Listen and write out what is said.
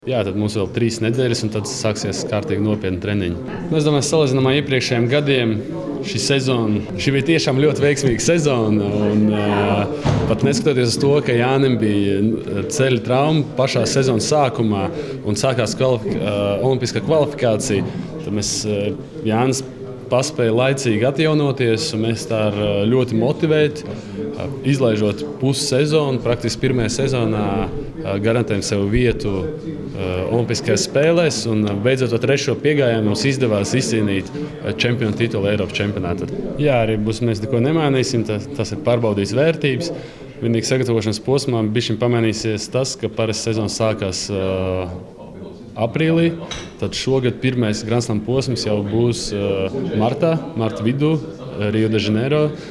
Jā, tad mums vēl 3 nedēļas, un tad sāksies kārtīgi nopietni treniņi. Es domāju, salīdzinājumā ar iepriekšējiem gadiem, šī bija tiešām ļoti veiksmīga sezona. Pat neskatoties uz to, ka Jānim bija ceļa trauma pašā sezonas sākumā un sākās olimpiskā kvalifikācija, tad Jānis paspēja laicīgi atjaunoties, un mēs tā ļoti motivēti, izlaižot pusi sezonu, praktiski pirmajā sezonā garantējam sev vietu Olimpiskajās spēlēs, un beidzot ar 3. piegājienu mums izdevās izcīnīt čempionu titulu Eiropas čempionātā. Jā, arī mēs neko nemainīsim, tas ir pārbaudīts vērtības. Vienīgi sagatavošanas posmā bišķiņ pamainīsies tas, ka parasti sezona sākās aprīlī, tad šogad pirmais Grand Slam posms jau būs marta vidū, Rio de Janeiro.